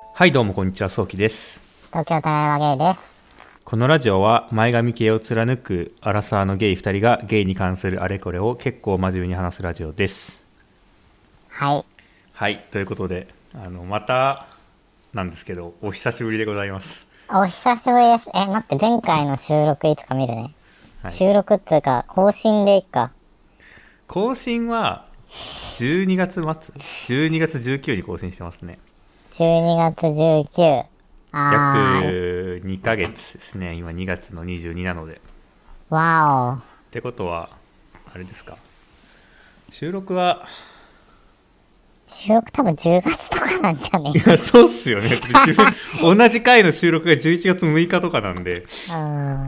はいどうもこんにちは、そうきです。 東京タワーゲイです。 このラジオは前髪系を貫くアラサーのゲイ2人がゲイに関するあれこれを結構真面目に話すラジオです。 はい。 はい、ということでまたなんですけどお久しぶりでございます。 お久しぶりです。待って、前回の収録いつか見るね。 はい、 収録っていうか、更新でいいか。 更新は12月末12月19に更新してますね。 12月19。 約2ヶ月ですね。今2月の22なので。 わってことはあれですか、収録はお。収録多分10月とかなんじゃねいやそうっすよね同じ回の収録が11月6日とかなんで、 うん。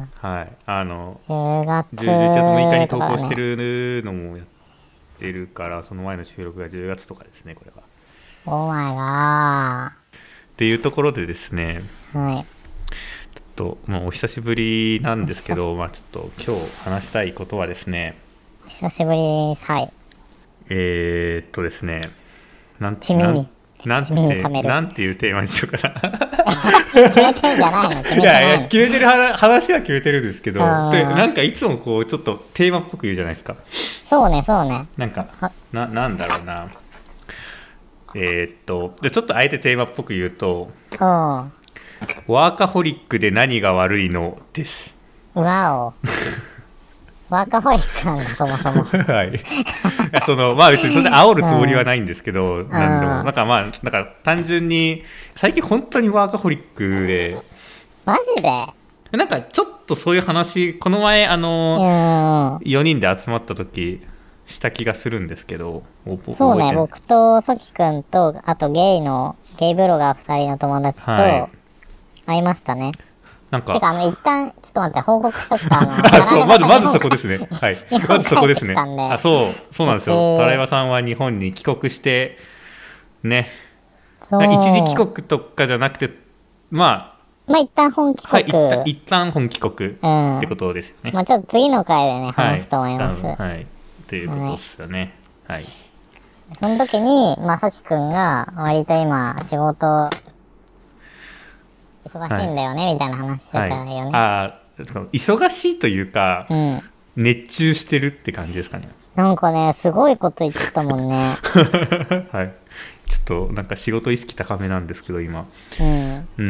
はい、 10月 11月6日に投とかね。 稿してるのもやってるから、その前の収録が10月とかですね、これは。 オーマイガっていうところでですね、 ー。はい。 まあ、お久しぶりなんですけど、まあ、ちょっと今日話したいことはですね、 久しぶりです。はい。 ですね、なん地味に。 なん地味に貯める。 なんていうテーマにしようかな決めてんじゃないの？決めていないの？ やいや、決めてる話は決めてるんですけど、であーなんかいつもこうちょっとテーマっぽく言うじゃないですか。 そうね、そうね。 なんかなんだろうな。でちょっとあえてテーマっぽく言うと、 うん。 ワーカホリックで何が悪いのです。 わお。ワーカホリックなんだ、そもそも。 はい。まあ別にそれで煽るつもりはないんですけど、なんでもなんかまあなんか単純に最近本当にワーカホリックで、 マジで？ なんかちょっとそういう話この前4人で集まった時した気がするんですけど、 そうね、 覚えてない。 僕とソキくんと、あとゲイブロガー2人の友達とはい。 会いましたね。 なんかてか、一旦、ちょっと待って、報告しとくと、 あ、そう、まずそこですね。 ね。はい。 日本まずそこですね。 帰ってきたんであ、そうなんですよ。 うちタライバさんは日本に帰国して、ね、 そう。 一時帰国とかじゃなくて、ままあ、一旦本帰あ、はい、 国。 一旦本帰国っうん。 てことですよね。 まあ、ちょっと次の回でね、 はい。 話すと思います。 はい。ということですよね。はい。 その時に、まあ、ソキくんが、割と今、仕事、忙しいんだよね、みたいな話してたはい。 よね。 忙しいというか、 うん。 熱中してるって感じですかね。 なんかね、すごいこと言ってたもんね。 はい。ちょっとなんか仕事意識高めなんですけど、今。 うん。 うん。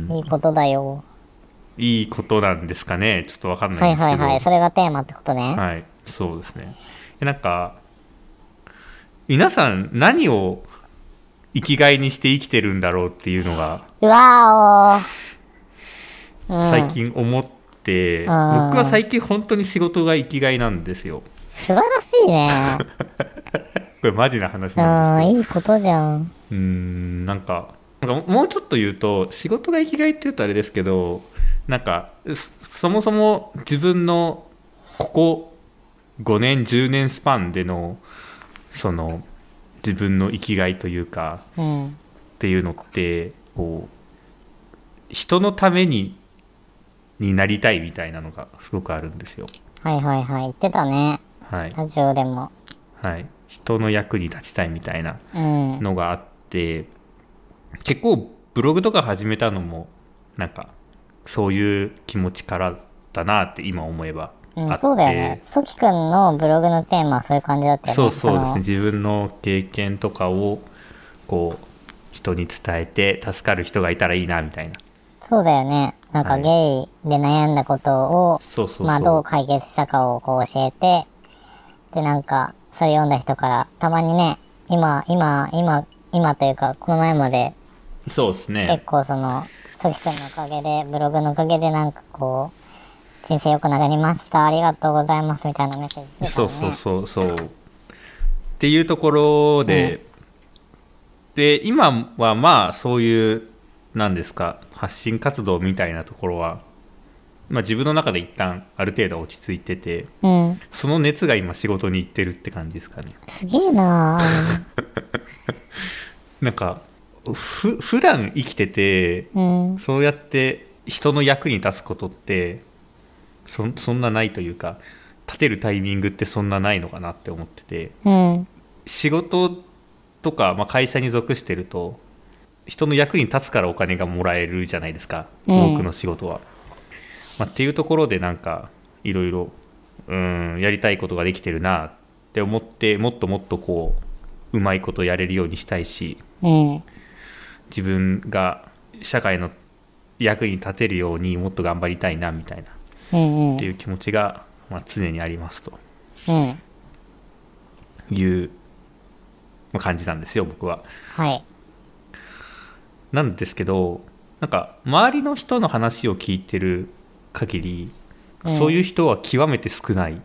いいことだよ。 いいことなんですかね。ちょっとわかんなはいいんですけど。 はいはい。それがテーマってことね。 はい、そうですね。なんか皆さん何を生きがいにして生きてるんだろうっていうのがうわーおー。 最近思って、僕は最近本当に仕事が生きがいなんですよ。 素晴らしいね。 これマジな話なんですけど、 いいことじゃん。 なんかもうちょっと言うと、仕事が生きがいって言うとあれですけど、なんかそもそも自分のここ5年10年スパンでのその自分の生きがいというかうん。 っていうのって、こう人のためになりたいみたいなのがすごくあるんですよ。 はいはいはい。言ってたね。 はい、 ラジオでも。 はい、人の役に立ちたいみたいなうん。 のがあって、結構ブログとか始めたのもなんかそういう気持ちからだなって今思えばうん、 あっそうだよね。 て、 ソキくんのブログのテーマはそういう感じだったよね。 そうですね、自分の経験とかをこう人に伝えて助かる人がいたらいいなみたいな。 そうだよね。なんかはい、 ゲイで悩んだことを、まあどうそう解決したかをこう教えて、でなんか、それ読んだ人からたまにね、今というか、この前までそうですね。 結構その、ソキくんのおかげで、ブログのおかげでなんかこう、人生良くなりました。ありがとうございます。みたいなメッセージ出たそうのね。 っていうところで、で今はまあそういうなんですか、発信活動みたいなところは、まあ、自分の中で一旦ある程度落ち着いてて、 うん。 その熱が今仕事に行ってるって感じですかね。 すげえななんか普段生きてて、 ー。うん。 そうやって人の役に立つことってそんなないというか、立てるタイミングってそんなないのかなって思ってて、 うん。 仕事とか、まあ、会社に属してると人の役に立つからお金がもらえるじゃないですか、多くの仕事は。っていうところでなんかいろいろやりたいことができてるなって思って、もっともっとこううまいことやれるようにしたいし、自分が社会の役に立てるようにもっと頑張りたいなみたいな、っていう気持ちが、常にありますという感じなんですよ、僕は。 はい。 なんですけど、なんか周りの人の話を聞いてる限り、そういう人は極めて少ない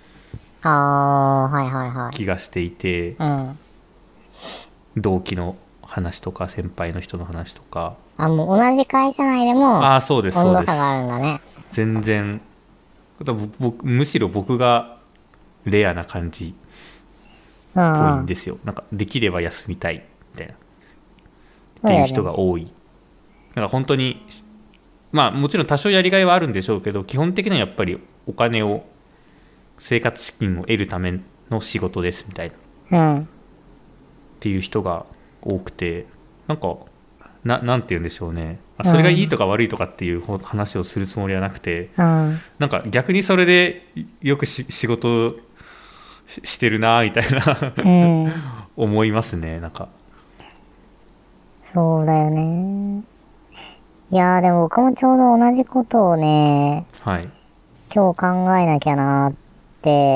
はいはいはい。 気がしていて、同期の話とか先輩の人の話とか。 もう同じ会社内でもそうです温度差があるんだね。 全然むしろ僕がレアな感じっぽいんですよ。なんかできれば休みたいみたいなっていう人が多い。なんか本当にもちろん多少やりがいはあるんでしょうけど、基本的にはやっぱりお金を、生活資金を得るための仕事ですみたいな、っていう人が多くて、なんかなんて言うんでしょうね、それがいいとか悪いとかっていう話をするつもりはなくて、なんか逆にそれでよく仕事してるなみたいな、思いますね。なんかそうだよね。いやでも僕もちょうど同じことをね、今日考えなきゃなって、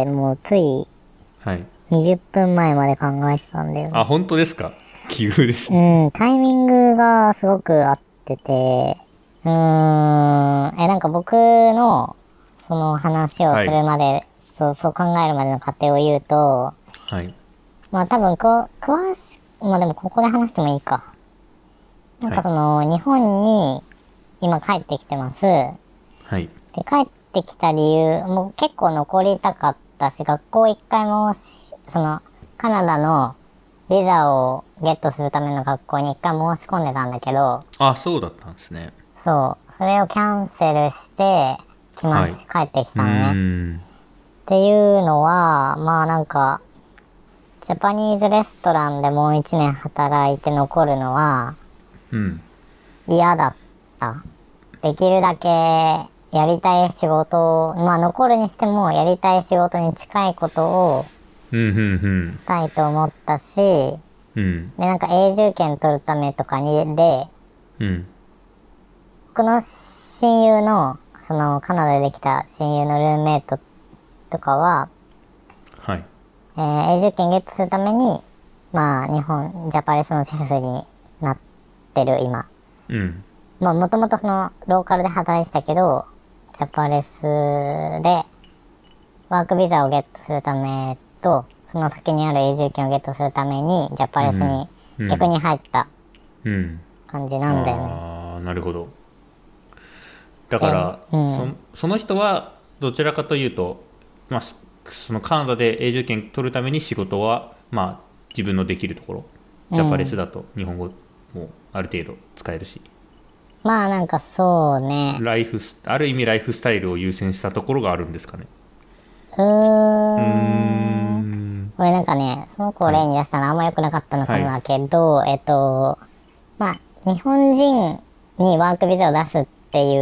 もうつい20分前まで考えてたんだよね。 本当ですか？奇遇ですね。 タイミングがすごく合ってて、なんか僕のその話をするまで、そう考えるまでの過程を言うと、多分詳しく、でもここで話してもいいか。なんかその、日本に今帰ってきてます。で、帰ってきた理由、もう結構残りたかったし、学校一回もカナダのビザをゲットするための学校に一回申し込んでたんだけど、 そうだったんですね。 それをキャンセルして帰ってきたのね。っていうのは、なんか、ジャパニーズレストランでもう1年働いて残るのは、嫌だった。できるだけやりたい仕事を、残るにしてもやりたい仕事に近いことをしたいと思ったし、で、なんか永住権取るためとかで、僕の親友の、カナダでできた親友のルームメイトとかは、永住権ゲットするために、日本、ジャパレスのシェフになってる今。もともとローカルで働いてたけど、ジャパレスでワークビザをゲットするためと、その先にある永住権をゲットするために、ジャパレスに逆に入った感じなんだよね。 なるほど。だから、その人はどちらかというと、そのカナダで永住権取るために仕事は、自分のできるところ、ジャパレスだと日本語もある程度使えるし、 なんかそうね、 ある意味ライフスタイルを優先したところがあるんですかね。 これなんかね、その子を例に出したのはあんま良くなかったのかもだけど、日本人にワークビザを出すっていう、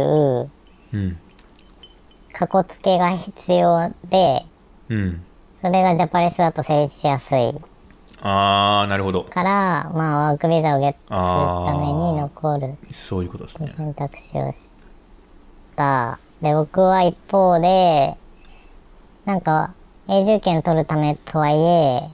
かこつけが必要で、それがジャパレスだと成立しやすい。 なるほど。 から、ワークビザをゲットするために残る。 そういうことですね。 選択肢をした。で、僕は一方で、なんか、永住権取るためとはいえ、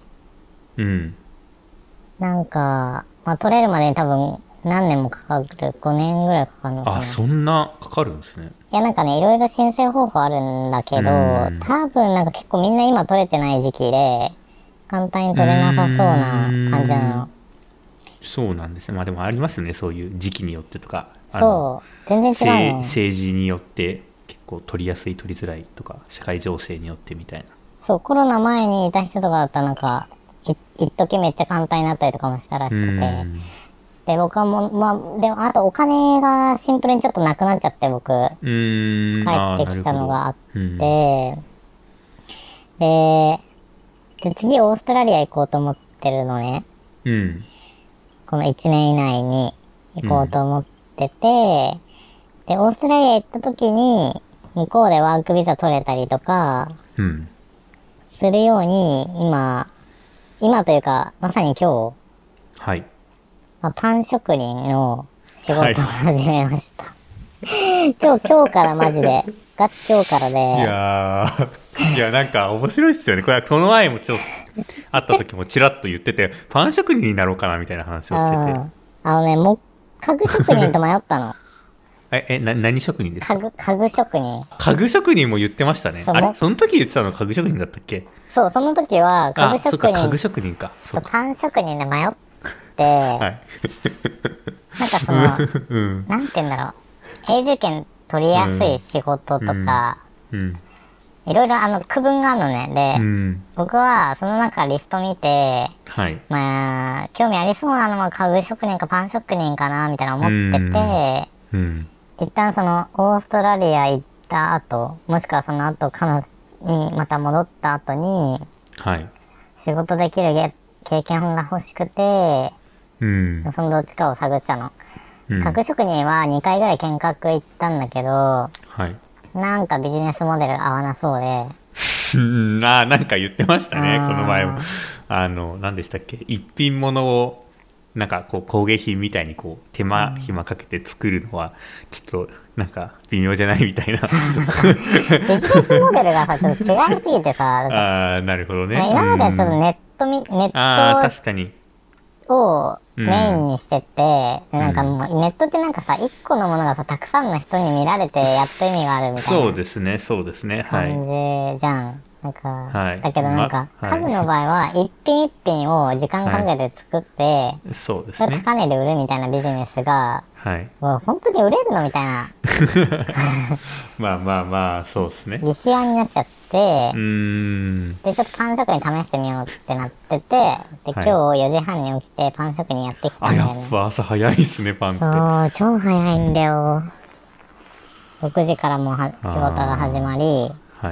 なんか、取れるまでに多分何年もかかる。5年ぐらいかかるのかな。 そんなかかるんですね。 いや、なんかね、いろいろ申請方法あるんだけど、多分なんか結構みんな今取れてない時期で、簡単に取れなさそうな感じなの。 そうなんですね。でもありますね、そういう時期によってとか。 全然違うの。 政治によって結構取りやすい取りづらいとか、社会情勢によってみたいな。 コロナ前にいた人とかだったらなんか、一時めっちゃ簡単になったりとかもしたらしくて。で、僕はもう、でもあとお金がシンプルにちょっとなくなっちゃって、僕。帰ってきたのがあって。で、次オーストラリア行こうと思ってるのね。この1年以内に。 行こうと思ってて、で、オーストラリア行った時に、向こうでワークビザ取れたりとか、するように、今というか、まさに今日、 はい。 パン職人の仕事を始めました。今日からマジで、ガチ今日からで。 いやなんか面白いっすよね。これはこの前もちょっと会った時もちらっと言ってて、パン職人になろうかなみたいな話をしてて。 家具職人と迷ったの。 何職人ですか？ 家具職人。 家具職人も言ってましたね。あれその時言ってたの家具職人だったっけ？ そう、その時は家具職人。 家具職人か。 パン職人で迷って、はい、なんかその、なんて言うんだろう。永住権取りやすい仕事とか、いろいろ区分があるのね。で、僕はその中リスト見て、 はい、 まあ、興味ありそうなのは家具職人かパン職人かな、みたいな思ってて、一旦そのオーストラリア行った後、もしくはその後カナダにまた戻った後に、 はい、 仕事できる経験が欲しくて、そのどっちかを探ってたの。家具職人は2回ぐらい見学行ったんだけど、はい、なんかビジネスモデル合わなそうで。 なんか言ってましたね、この前も。何でしたっけ、一品物を、なんかこう工芸品みたいにこう手間暇かけて作るのはちょっとなんか微妙じゃないみたいなビジネスモデルがさちょっと違いすぎてさなるほどね。 今まではちょっとネット確かにをメインにしてて、なんかもうネットってなんかさ1個のものがさたくさんの人に見られてやっと意味があるみたいなそうですね感じじゃん。なんか、 はい、 だけどなんか、家具の場合は一品一品を時間かけて作って、 そうですね。 高値で売るみたいなビジネスが、もう本当に売れるのみたいな。 まあ、そうですね。 リシアになっちゃって、で、ちょっとパン職人試してみようってなってて、で、今日4時半に起きてパン職人やってきたんだよね。 やっぱ朝早いっすね、パンって。 そう、超早いんだよ。6時からもう仕事が始まり、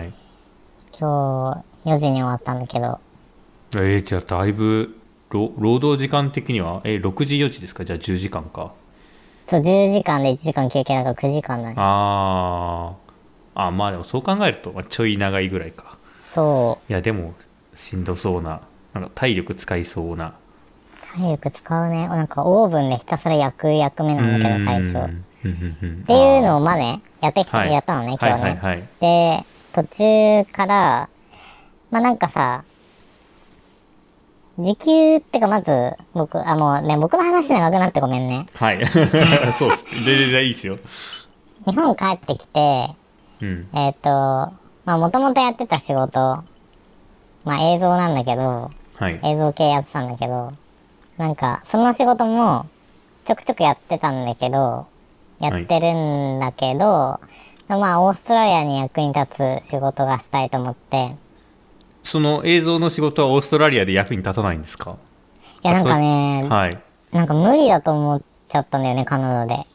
今日4時に終わったんだけど。 じゃあだいぶ労働時間的には6時4時ですか？じゃあ10時間か。 そう、10時間で1時間休憩だから9時間だね。 まあでもそう考えるとちょい長いぐらいか。 そう。 いやでもしんどそうな、なんか体力使いそうな。 体力使うね。なんかオーブンでひたすら焼く役目なんだけど最初。っていうのをね、やったのね、今日ね。で、途中から、まあなんかさ、時給ってかまず、僕の話長くなってごめんね。 はい。そうです。全然いいですよ。 日本帰ってきて、まあもともとやってた仕事、まあ映像なんだけど、映像系やってたんだけど、なんか、その仕事もちょくちょくやってたんだけど、やってるんだけど、まあオーストラリアに役に立つ仕事がしたいと思って。 その映像の仕事はオーストラリアで役に立たないんですか？ いやなんかね、なんか無理だと思っちゃったんだよね、カナダで。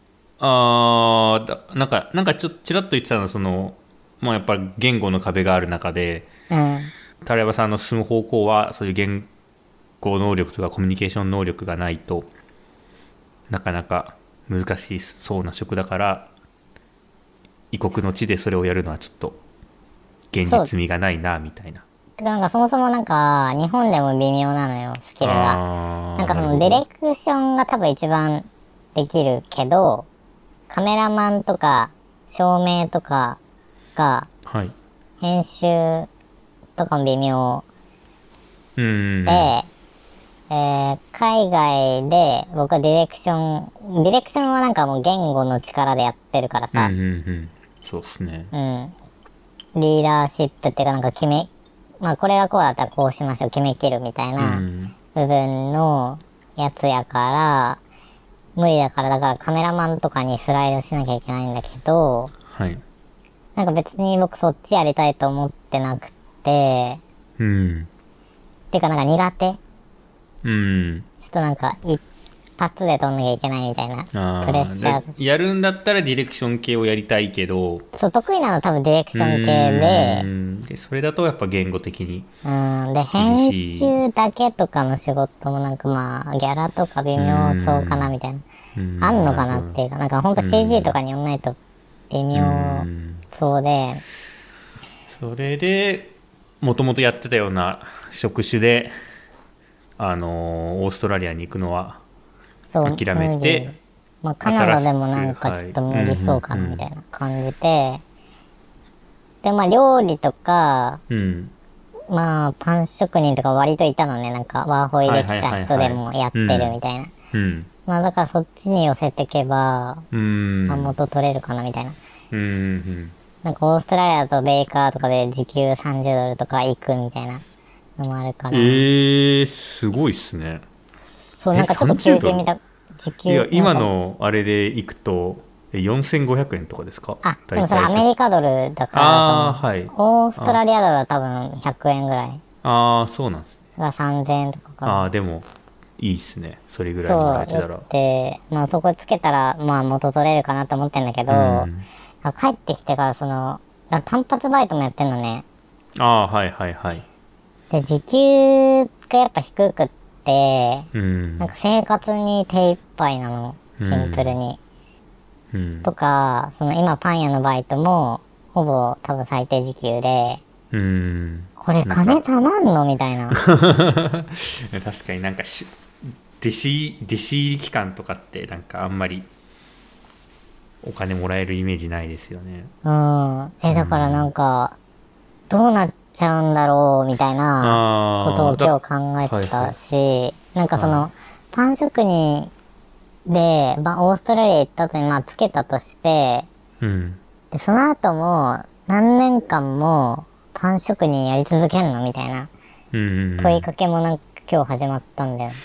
なんかちらっと言ってたのはその、まあやっぱり言語の壁がある中で、タラヤバさんの進む方向はそういう言語能力とかコミュニケーション能力がないとなかなか難しそうな職だから、異国の地でそれをやるのはちょっと現実味がないなみたいな。 なんかそもそもなんか日本でも微妙なのよ、スキルが。なんかそのディレクションが多分一番できるけど、カメラマンとか照明とかが編集とかも微妙で、海外で僕はディレクションはなんかもう言語の力でやってるからさ、 そうっすね。 リーダーシップっていうかなんかまあこれがこうだったらこうしましょう決めきるみたいな部分のやつやから無理だから、だからカメラマンとかにスライドしなきゃいけないんだけど、なんか別に僕そっちやりたいと思ってなくて、っていうかなんか苦手、ちょっとなんか一発で撮んなきゃいけないみたいなプレッシャー。 やるんだったらディレクション系をやりたいけど、 そう得意なのは多分ディレクション系でそれだとやっぱ言語的にで編集だけとかの仕事もなんかまあギャラとか微妙そうかなみたいな。 あんのかなっていうか、なんかほんと CG とかによんないと微妙そうで、 それでもともとやってたような職種でオーストラリアに行くのはそう諦めて、 まあ、カナダでもなんかちょっと無理そうかなみたいな感じで、でまあ料理とか、まあパン職人とか割といたのね、なんかワーホリできた人でもやってるみたいな、まあだからそっちに寄せてけば、まあ、元取れるかなみたいな、なんかオーストラリアとベイカーとかで時給$30とか行くみたいなのもあるから、 すごいっすね。 そうなんかちょっと求人見た時給、 いや今のあれで行くと4500円とかですか？ あ、でもそれアメリカドルだからはい、 オーストラリアドルは多分100円ぐらい、 そうなんですね。 が3000円とかか。 でもいいっすね、それぐらいもらえてたら。 そうで、まあそこつけたらまあ元取れるかなと思ってんだけど、帰ってきてから単発バイトもやってんのね。 はいはいはい。 で時給がやっぱ低くって、なんか生活に手一杯なの、シンプルに、とか今パン屋のバイトもほぼ多分最低時給で、これ金たまんのみたいな確かになんか弟子入り期間とかってなんかあんまりお金もらえるイメージないですよね。 だからなんかどうなっちゃうんだろうみたいなことを今日考えてたし、なんかパン職人で、まあ、オーストラリア行った後にまあつけたとして、でその後も何年間もパン職人やり続けんのみたいな問いかけもなんか今日始まったんだよ。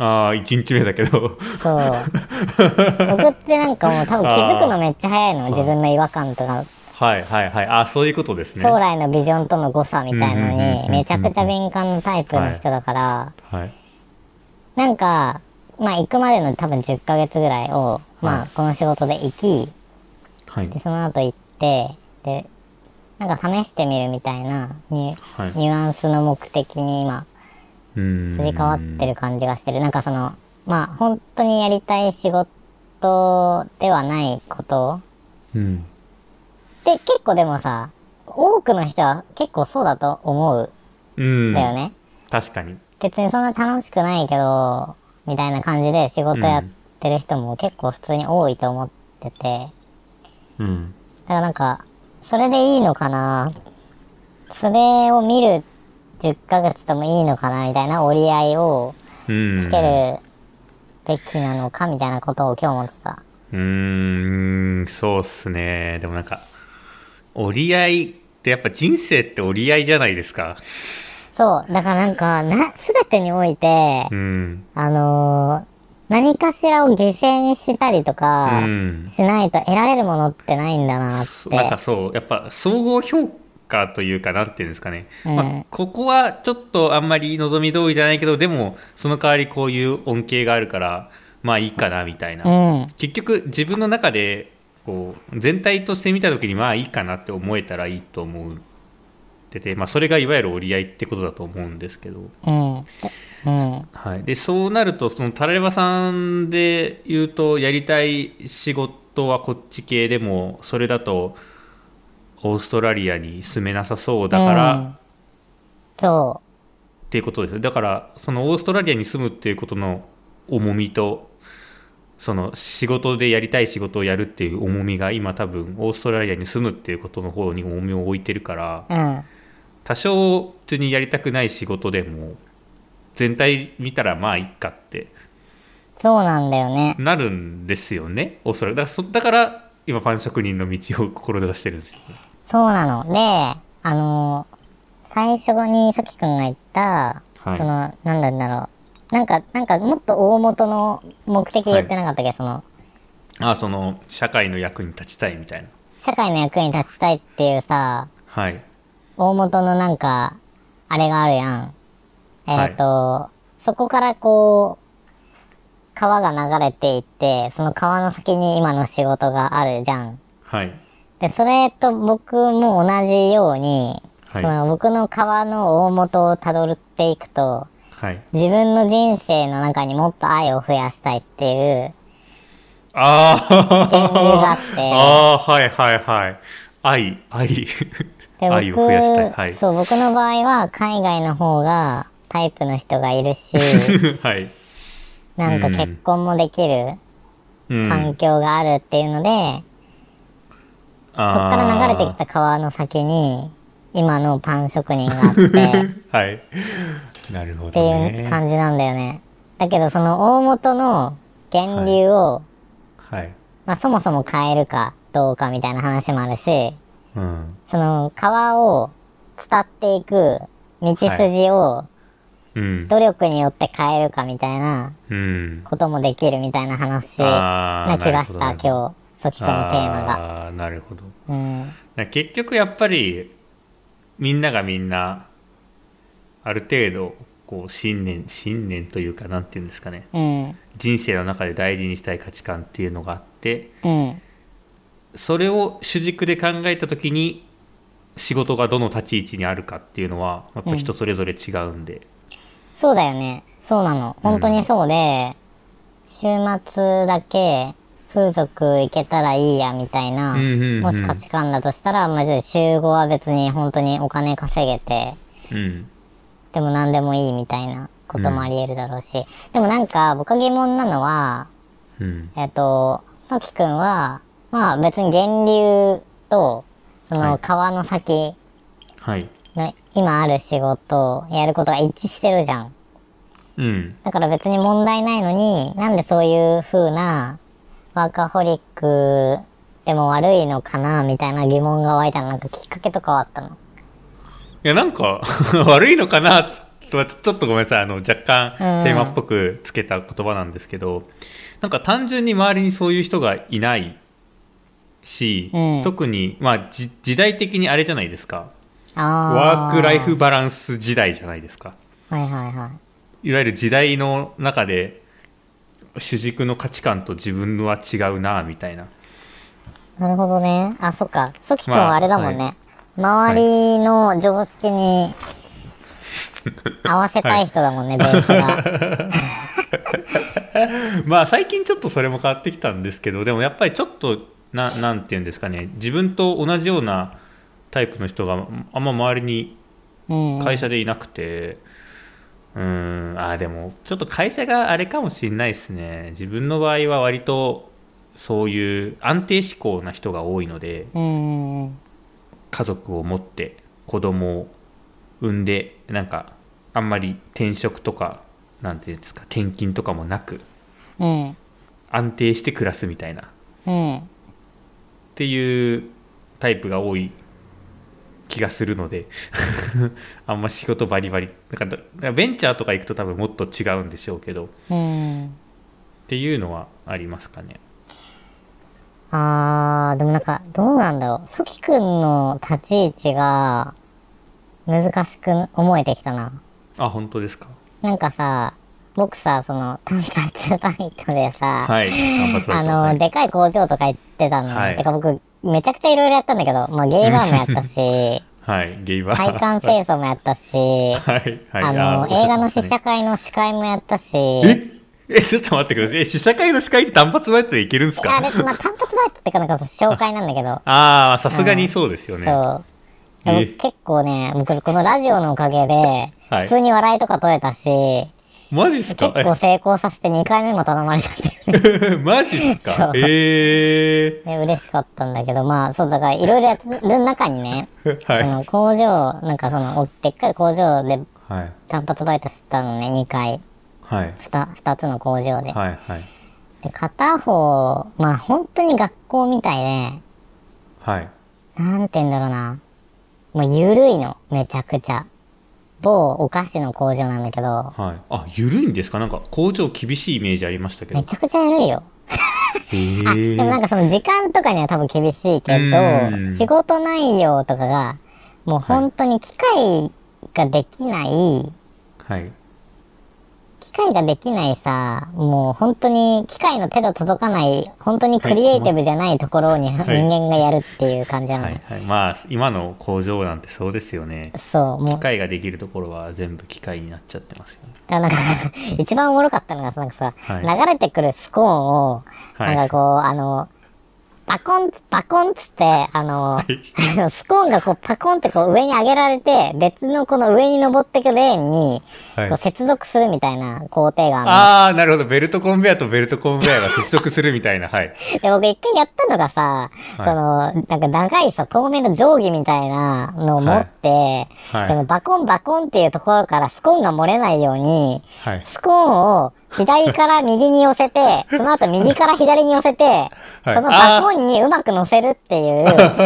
1日目だけどそう僕ってなんかもう多分気づくのめっちゃ早いの、自分の違和感とか、 そういうことですね。 将来のビジョンとの誤差みたいのにめちゃくちゃ敏感なタイプの人だから、なんかまあ行くまでの多分10ヶ月ぐらいを、まあこの仕事で行き、でその後行ってでなんか試してみるみたいなニュアンスの目的に今すり替わってる感じがしてる。なんかまあ本当にやりたい仕事ではないこと、で結構でもさ、多くの人は結構そうだと思うんだよね。 確かに別にそんな楽しくないけどみたいな感じで仕事やってる人も結構普通に多いと思ってて、だからなんかそれでいいのかな、それを見る10ヶ月ともいいのかなみたいな折り合いをつけるべきなのかみたいなことを今日思ってた。 そうっすね。でもなんか折り合いってやっぱ人生って折り合いじゃないですか。 そうだからなんか全てにおいて、何かしらを犠牲にしたりとかしないと得られるものってないんだなって。 なんかやっぱ総合評価というか、なんていうんですかね、ここはちょっとあんまり望み通りじゃないけど、でもその代わりこういう恩恵があるからまあいいかなみたいな、結局自分の中でこう全体として見た時にまあいいかなって思えたらいいと思ってて、それがいわゆる折り合いってことだと思うんですけど、でそうなるとタラレバさんで言うと、やりたい仕事はこっち系でもそれだとオーストラリアに住めなさそうだから、っていうことです。だからオーストラリアに住むっていうことの重みと、仕事でやりたい仕事をやるっていう重みが今多分オーストラリアに住むっていうことの方に重みを置いてるから、多少普通にやりたくない仕事でも全体見たらまあいっかってそうなんだよね、 なるんですよね、オーストラリアだから今パン職人の道を志してるんですよ。 そうなので、最初にさきくんが言った、なんだろう、なんかもっと大元の目的言ってなかったっけ、 社会の役に立ちたいみたいな。 社会の役に立ちたいっていうさ、大元のなんかあれがあるやん。そこからこう川が流れていって、その川の先に今の仕事があるじゃん。でそれと僕も同じように、僕の川の大元をたどっていくと、自分の人生の中にもっと愛を増やしたいっていうあ源流があっあ、 て、 ああ、はいはいはい。愛で愛を増やしたい。はい。 そう、僕の場合は海外の方がタイプの人がいるし、 はい。うなんか結ん。 婚もできるうん。 環境があるっていうので、そっから流れてきあた川の先に、今のパン職人があって、 あ、はい。なるほどっていうね。 感じなんだよね。だけどその大元の源はい。 流を、 はい。 まあそもそも変えるかどうかみたいな話もあるし、 うん。 その川を伝っていく道はい。 筋をうん。 努力によって変えるかみたいなうん。 こともできるみたいな話ああ、 な気なるほど、ながした、 るほど。 今日、ソキ君のテーマが。 ああ、なるほど。 うん。 結局やっぱり、みんながみんな、ある程度、こう、信念というか、なんていうんですかね。 うん。 人生の中で大事にしたい価値観っていうのがあって、 うん。 それを主軸で考えた時に仕事がどの立ち位置にあるかっていうのはやっぱ人うん。 それぞれ違うんで。 そうだよね。そうなの。本当にうん。 そうで、週末だけ風俗行けたらいいやみたいな、 うんうんもし価値観だとしたら、マジで週5は別に本当にお金稼げて、 うん。 でも何でもいいみたいなこともあうん。 り得るだろうし。でもなんか僕が疑問なのは、 うん。 さきくんは、まあ別に源流と、そはい。 の川の先はい。 の今ある仕事、やることが一致してるじゃん。 うん。 だから別に問題ないのに、なんでそういう風なワーカホリックでも悪いのかなみたいな疑問が湧いたの。なんかきっかけとかはあったの？ いやなんか悪いのかなとはちょっとごめんなさい、若干うん。 テーマっぽくつけた言葉なんですけど、なんか単純に周りにそういう人がいないし、 うん。 特にまあ時代的にあれじゃないですか。ワークライフあバランス時代じゃないですか。 あ。はいはいはい。 いわゆる時代の中で主軸の価値観と自分は違うなみたいな。 なるほどね。あ、そっか。ソキ君はあれまあはいだもんね。周はいりの常識に合わせはい。 たい人だもんね、ベースが。 まあ最近ちょっとそれも変わってきたんですけど、でもやっぱりちょっとなんていうんですかね、自分と同じようなタイプの人があんま周りにうんうん。 会社でいなくて、でもちょっと会社があれかもしれないですね。自分の場合は割とそういう安定志向な人が多いので、 うんうん。 家族を持って子供を産んで、なんかあんまり転職とかなんていうんですか、転勤とかもなくうん。 安定して暮らすみたいなっうん。 ていうタイプが多い気がするのであんま仕事バリバリなんかベンチャーとか行くと多分もっと違うんでしょうけどっうん。 ていうのはありますかね。 あー、でもなんか、どうなんだろう。ソキ君の立ち位置が難しく思えてきたな。 あ、本当ですか。 なんかさ、僕さ、その、単発バイトでさ、 はい。単発バイト、はい。 でかい工場とか行ってたのね。てはい。 か僕、めちゃくちゃいろいろやったんだけど、まあゲイバーもやったし、 はい。ゲイバ配管ー。 清掃もやったし、 はい。はい。おっしゃ映ってましたね。 画の試写会の司会もやったし、 ちょっと待ってください。試写会の司会って単発バイトでいけるんですか？ あれ、まあ単発バイトってかなんか紹介なんだけど、 さすがにそうですよね。 そう。で僕え、 結構ね、僕このラジオのおかげで、 はい。 普通に笑いとか取れたし、 マジっすか？ 結構成功させて2回目も頼まれたんだよね。 マジっすそか？ う。で、嬉しかったんだけど、まあ、そう、だからいろいろやってる中にね、 はい。 その工場、なんかその、でっかい工場ではい。 単発バイトしてたのね、2回。 はい。 2つの工場で。 はい。はい。 で、片方、まあ本当に学校みたいで、 はい。 なんて言うんだろうな。もうゆるいの、めちゃくちゃ。某お菓子の工場なんだけど、 はい。あ、緩いんですか？なんか工場厳しいイメージありましたけど。 めちゃくちゃゆるいよ。 へあ、でもなんえ。 かその時間とかには多分厳しいうーけど、仕ん。 事内容とかが、もうはい。 本当に機械ができない、 はい。 機械ができないさ、もう本当に機械の手の届かない、本当にクリエイティブじゃないところに人間がやるっていう感じなの、 はいはい、まあ今の工場なんてそうですよね。 そう、もう機械ができるところは全部機械になっちゃってますよね。 なんか一番おもろかったのがなんかさ、 はい、 流れてくるスコーンを、なんかこう、パコンっつって、スコーンがこうパコンってこう上に上げられて、別のこの上に登ってくレーンに、こう接続するみたいな工程があるの。 ああ、なるほど。ベルトコンベヤーとベルトコンベヤーが接続するみたいな。はい。 で、僕一回やったのがさ、なんか長いさ、透明の定規みたいなのを持って、そのバコンっていうところからスコーンが漏れないように、スコーンを左から右に寄せて、その後右から左に寄せて、そのバコンにうまく乗せるっていう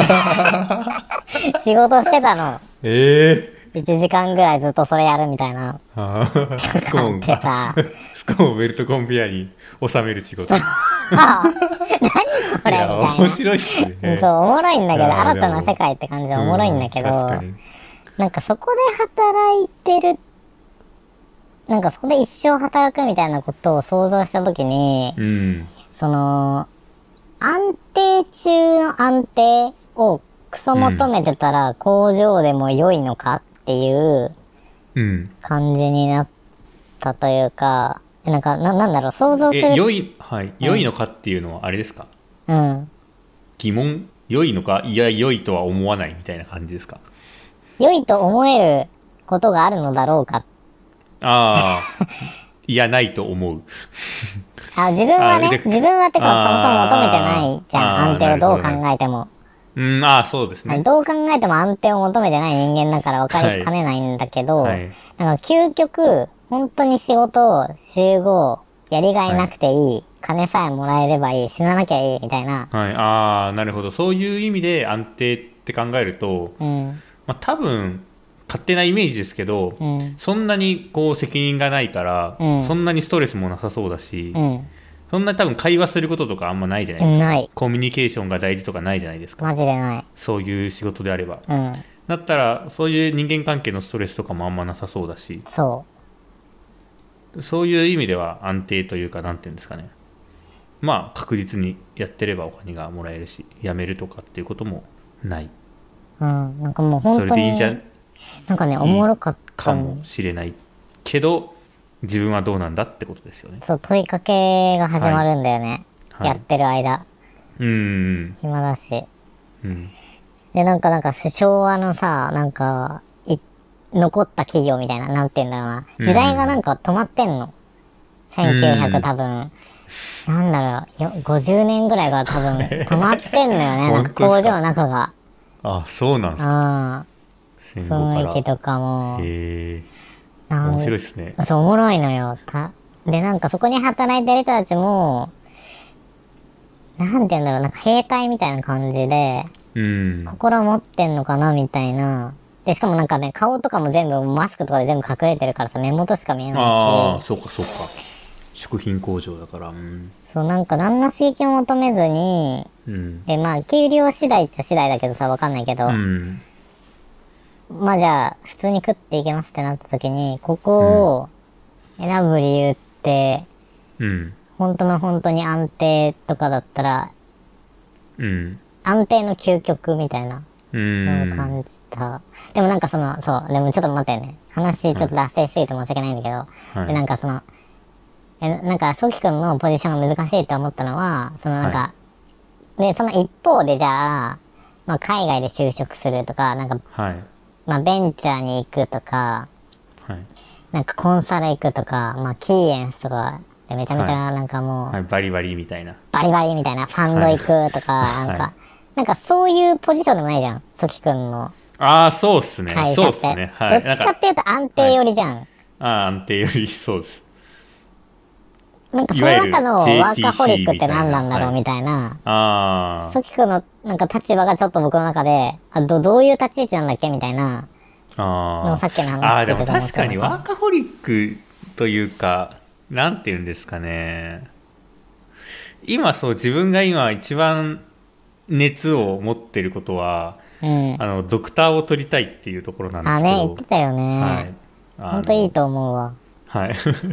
仕事してたの。1時間ぐらいずっとそれやるみたいな。 スコーンってさ、 スコーンをベルトコンベヤーに収める仕事。 何これみたいな。 面白いっすね。 そう、おもろいんだけど、新たな世界って感じでおもろいんだけど、なんかそこで働いてる、なんかそこで一生働くみたいなことを想像したときに、その、安定中の安定をクソ求めてたら工場でも良いのかっていう感じになったというか、なんか、なんだろう、想像する。 良いのかっていうのはあれですか？疑問？良いのか？いや、良いとは思わないみたいな感じですか？ 良いと思えることがあるのだろうか。 いや、ないと思う。 自分はってか、そもそも求めてないじゃん、安定をどう考えても。 そうですね。 どう考えても安定を求めてない人間だから分かりかねないんだけど、なんか究極、本当に仕事、集合、やりがいなくていい、金さえもらえればいい、死ななきゃいいみたいな。 なるほど。そういう意味で安定って考えると、多分、勝手なイメージですけど、そんなにこう責任がないから、そんなにストレスもなさそうだし、そんな多分会話することとかあんまないじゃないですか。 ない。 コミュニケーションが大事とかないじゃないですか。 マジでない。 そういう仕事であれば。だったら、そういう人間関係のストレスとかもあんまなさそうだし、そういう意味では安定というか、なんていうんですかね。まあ、確実にやってればお金がもらえるし、辞めるとかっていうこともない。 なんかもう本当に。それでいいんじゃなんかね、おもろかった。 かもしれないけど、自分はどうなんだってことですよね。 そう、問いかけが始まるんだよね。やってる間。暇だし。で、なんか昭和のさ、なんか、残った企業みたいな、なんて言うんだろうな。時代がなんか止まってんの。1900多分。なんだろう、50年ぐらいから多分止まってんのよね。なんか工場の中が。 そうなんですか。 雰囲気とかも。 面白いですね。 そう、おもろいのよ。で、なんかそこに働いてる人たちも、なんて言うんだろう、なんか兵隊みたいな感じで、心持ってんのかなみたいな。で、しかもなんかね、顔とかも全部マスクとかで全部隠れてるからさ、目元しか見えないし。 そうか。食品工場だから。 そう、なんか何の刺激も求めずに、で、まあ、給料次第っちゃ次第だけどさ、わかんないけど、まあじゃあ、普通に食っていけますってなった時に、ここを選ぶ理由って、本当に安定とかだったら、安定の究極みたいなのを感じた。でもなんかそう、でもちょっと待ってね。話ちょっと脱線しすぎて申し訳ないんだけど、で、なんかなんか、ソキ君のポジションが難しいって思ったのは、なんか、で、その一方でじゃあ、まあ海外で就職するとか、なんか、まあベンチャーに行くとか、なんかコンサル行くとか、まあキーエンスとか、めちゃめちゃなんかもう、 バリバリみたいな。 ファンド行くとか、なんかそういうポジションでもないじゃん、ソキ君の。 そうっすね。そうっすね。 どっちかっていうと安定寄りじゃん。 安定寄り、そうです。 なんかその中のワーカホリックって何なんだろうみたいな。ソキ君のなんか立場がちょっと僕の中で、どういう立ち位置なんだっけみたいな。さっきの話でも確かにワーカホリックというか、なんていうんですかね。自分が今一番熱を持ってることは、ドクターを取りたいっていうところなんですけど。 言ってたよね。ほんといいと思うわ。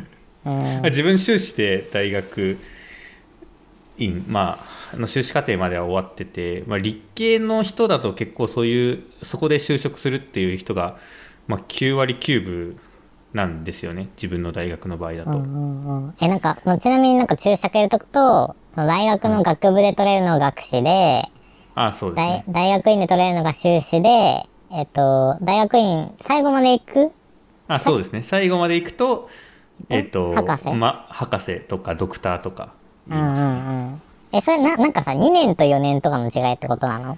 自分修士で大学院、修士課程までは終わってて、理系の人だと結構そういうそこで就職するっていう人が、9割9分なんですよね、自分の大学の場合だと。 なんかちなみになんか注釈入れとくと、大学の学部で取れるのが学士で、 そうですね、 大学院で取れるのが修士で、大学院最後まで行く？ そうですね、最後まで行くと博士？ 博士とかドクターとか言いうんますね。 うんうん。それなんかさ、2年と4年とかの違いってことなの？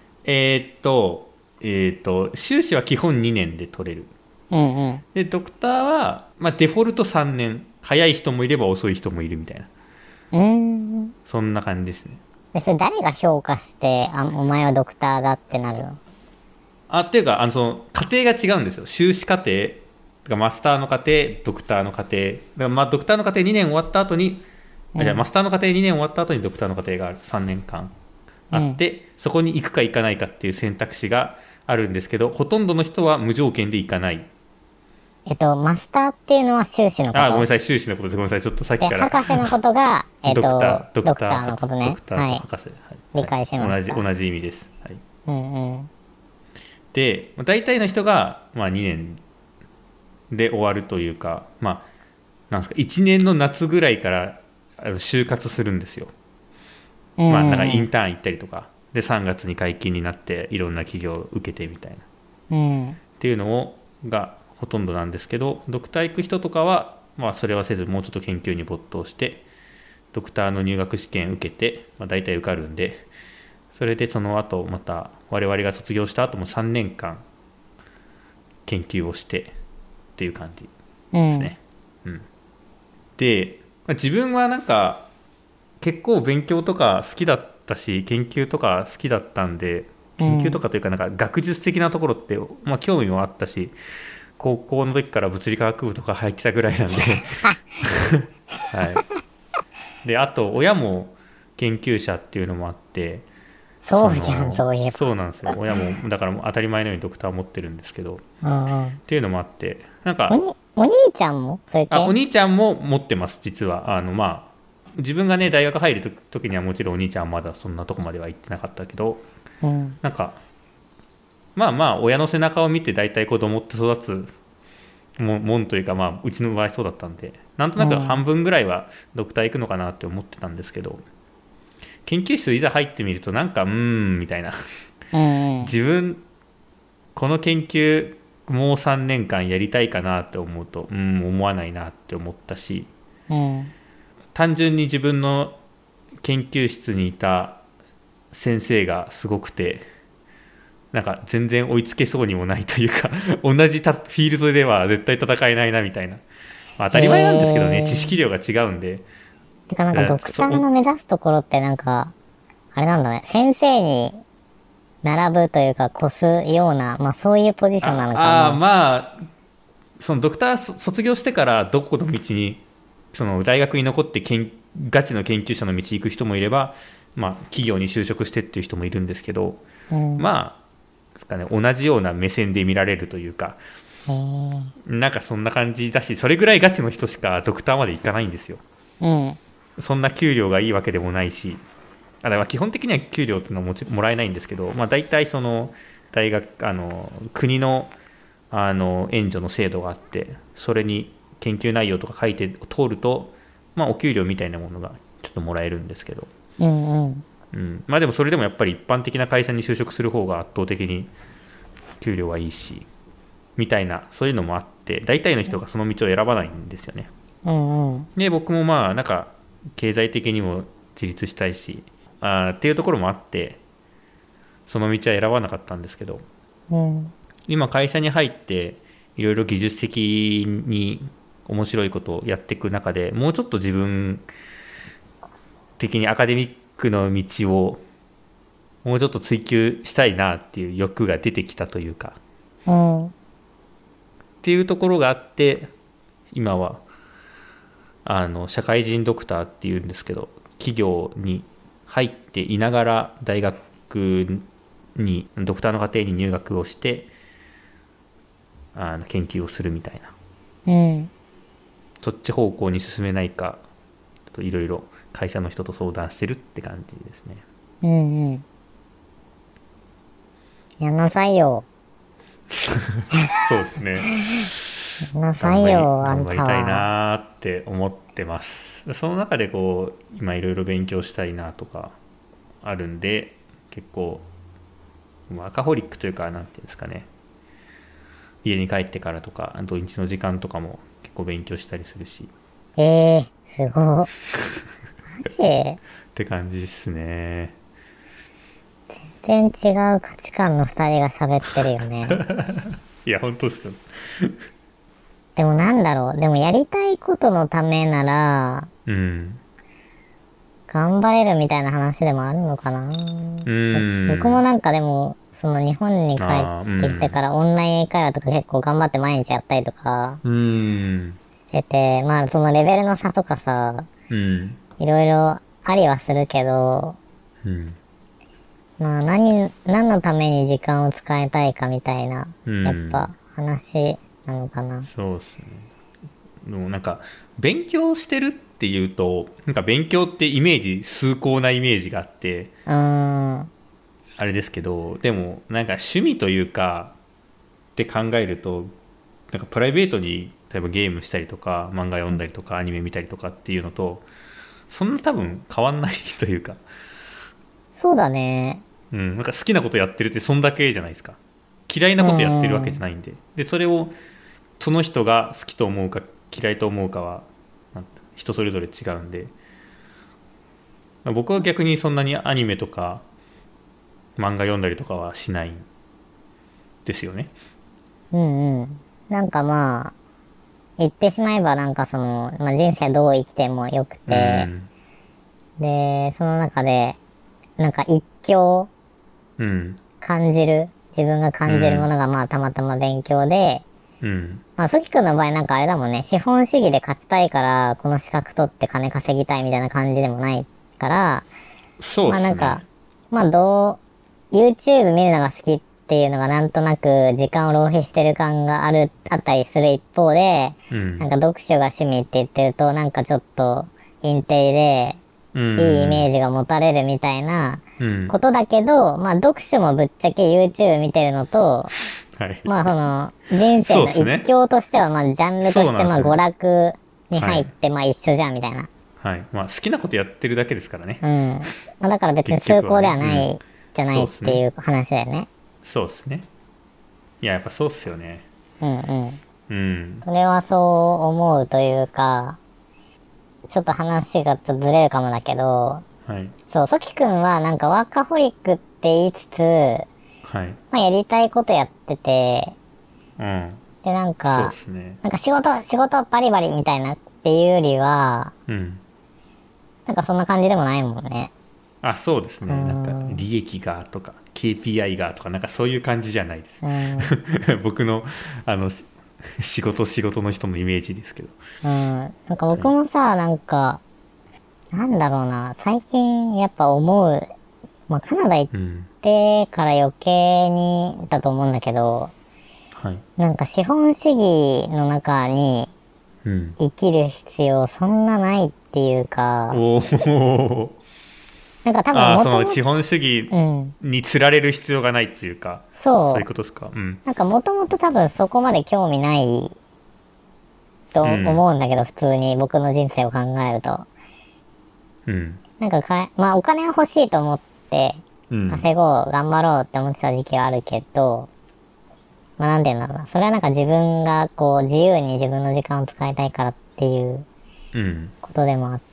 修士は基本2年で取れる。 うんうん。 でドクターは、デフォルト3年、早い人もいれば遅い人もいるみたいな、そんな感じですね。 で、それ誰が評価して、お前はドクターだってなるの？ っていうかその過程が違うんですよ。修士課程とかマスターの課程、ドクターの課程だから、ドクターの課程2年終わった後に、じゃあマスターの課程2年終わった後にドクターの課程が3年間あって、そこに行くか行かないかっていう選択肢があるんですけど、ほとんどの人は無条件で行かない。 マスターっていうのは修士のこと？ ごめんなさい、修士のことです。ごめんなさい、ちょっとさっきから。 博士のことが、 ドクターのことね。 ドクターと博士、 理解しました。 同じ意味です。で、大体の人が、2年で終わるというか、なんですか、1年の夏ぐらいから就活するんですよ。なんかインターン行ったりとかで、3月に解禁になっていろんな企業を受けてみたいな、っていうのがほとんどなんですけど、ドクター行く人とかは、それはせずもうちょっと研究に没頭してドクターの入学試験受けて、大体受かるんで、それでその後また我々が卒業した後も3年間研究をしてっていう感じですね。で、自分はなんか結構勉強とか好きだったし、研究とか好きだったんで、研究とかというかなんか学術的なところって、興味もあったし、高校の時から物理科学部とか入ってたぐらいなんではい。で、あと親も研究者っていうのもあって、 そうじゃん、そういえば。 そうなんですよ。親もだからもう当たり前のようにドクターを持ってるんですけど、っていうのもあって、なんかお兄ちゃんもそれ系？ お兄ちゃんも持ってます、実は。自分がね大学入る時にはもちろんお兄ちゃんはまだそんなとこまでは行ってなかったけど、なんか親の背中を見て大体子供って育つもんというか、うちの場合そうだったんで、なんとなく半分ぐらいはドクター行くのかなって思ってたんですけど、研究室いざ入ってみるとなんかみたいな自分この研究もう3年間やりたいかなって思うと思わないなって思ったし、単純に自分の研究室にいた先生がすごくて、なんか全然追いつけそうにもないというか同じフィールドでは絶対戦えないなみたいな、当たり前なんですけどね、知識量が違うんで。 てかなんかドクターの目指すところってなんかあれなんだね、先生に並ぶというか越すような、そういうポジションなのかな。そのドクター卒業してからどこの道に、その大学に残ってガチの研究者の道行く人もいれば、企業に就職してっていう人もいるんですけど、ですかね、同じような目線で見られるというか、なんかそんな感じだし、それぐらいガチの人しかドクターまで行かないんですよ。そんな給料がいいわけでもないし、だから基本的には給料っていうのはもらえないんですけど、大体その大学国の援助の制度があって、それに研究内容とか書いて通ると、お給料みたいなものがちょっともらえるんですけど、でもそれでもやっぱり一般的な会社に就職する方が圧倒的に給料はいいしみたいな、そういうのもあって、大体の人がその道を選ばないんですよね。で僕もなんか経済的にも自立したいしっていうところもあって、その道は選ばなかったんですけど、今会社に入っていろいろ技術的に面白いことをやっていく中で、もうちょっと自分的にアカデミックの道をもうちょっと追求したいなっていう欲が出てきたというか、っていうところがあって、今は社会人ドクターっていうんですけど、企業に入っていながら大学にドクターの課程に入学をして研究をするみたいな、 そっち方向に進めないかいろいろ会社の人と相談してるって感じですね。 うんうん。やんなさいよ。 そうですね。 やんなさいよ、あんたは。 頑張りたいなって思ってます。その中でこう今いろいろ勉強したいなとかあるんで、結構ワーカホリックというか、なんていうんですかね、家に帰ってからとか土日の時間とかも結構勉強したりするしすごい。マジって感じですね。 全然違う価値観の二人が喋ってるよね。 いや本当ですよ。 でもなんだろう。でもやりたいことのためなら、 うん。 頑張れるみたいな話でもあるのかな。僕もなんかでも、その日本に帰ってきてからオンライン英会話とか結構頑張って毎日やったりとかしてて、まあそのレベルの差とかさ、いろいろありはするけど、まあ何のために時間を使いたいかみたいな、やっぱ話なのかな。 そうですね。でもなんか勉強してるっていうと、なんか勉強ってイメージ崇高なイメージがあってあれですけど、でもなんか趣味というかって考えると、なんかプライベートに例えばゲームしたりとか漫画読んだりとかアニメ見たりとかっていうのとそんな多分変わんないというか、 そうだね。 なんか好きなことやってるってそんだけじゃないですか。嫌いなことやってるわけじゃないんで、でそれをその人が好きと思うか嫌いと思うかは人それぞれ違うんで、僕は逆にそんなにアニメとか漫画読んだりとかはしないんですよね。 なんかまあ、言ってしまえばなんかその、まあ、人生どう生きてもよくて、で、その中で、なんか一興感じる、自分が感じるものがまあたまたま勉強で、まあ、ソキ君の場合なんかあれだもんね、資本主義で勝ちたいから、この資格取って金稼ぎたいみたいな感じでもないから、 そうですね。 まあなんか、まあYouTube 見るのが好きっていうのがなんとなく時間を浪費してる感があったりする一方で、なんか読書が趣味って言ってると、なんかちょっとインテリで、いいイメージが持たれるみたいなことだけど、まあ読書もぶっちゃけ YouTube 見てるのと、まあその人生の一興としてはまあジャンルとしてまあ娯楽に入ってまあ一緒じゃんみたいな。 はい。まあ好きなことやってるだけですからね。 まあだから別に崇高ではないじゃないっていう話だよね。 そうですね。いややっぱそうっすよね。 それはそう思うというか、ちょっと話がちょっとずれるかもだけど、そう、ソキ君はなんかワーカホリックって言いつつ、まあやりたいことやってて、でなんか、なんか仕事バリバリみたいなっていうよりは、なんかそんな感じでもないもんね。 あ、そうですね。なんか利益がとか KPI がとかなんかそういう感じじゃないです。僕の仕事の人のイメージですけど。 なんか僕もさ、なんかなんだろうな、最近やっぱ思う、まあカナダ行ってから余計にだと思うんだけど、なんか資本主義の中に生きる必要そんなないっていうか、なんか多分その資本主義に釣られる必要がないっていうか、そういうことですか。 なんかもともと多分そこまで興味ないと思うんだけど、普通に僕の人生を考えると。なんかまあお金は欲しいと思って稼ごう、頑張ろうって思ってた時期はあるけど、まあなんていうんだろうな、それはなんか自分がこう自由に自分の時間を使いたいからっていうことでもあって、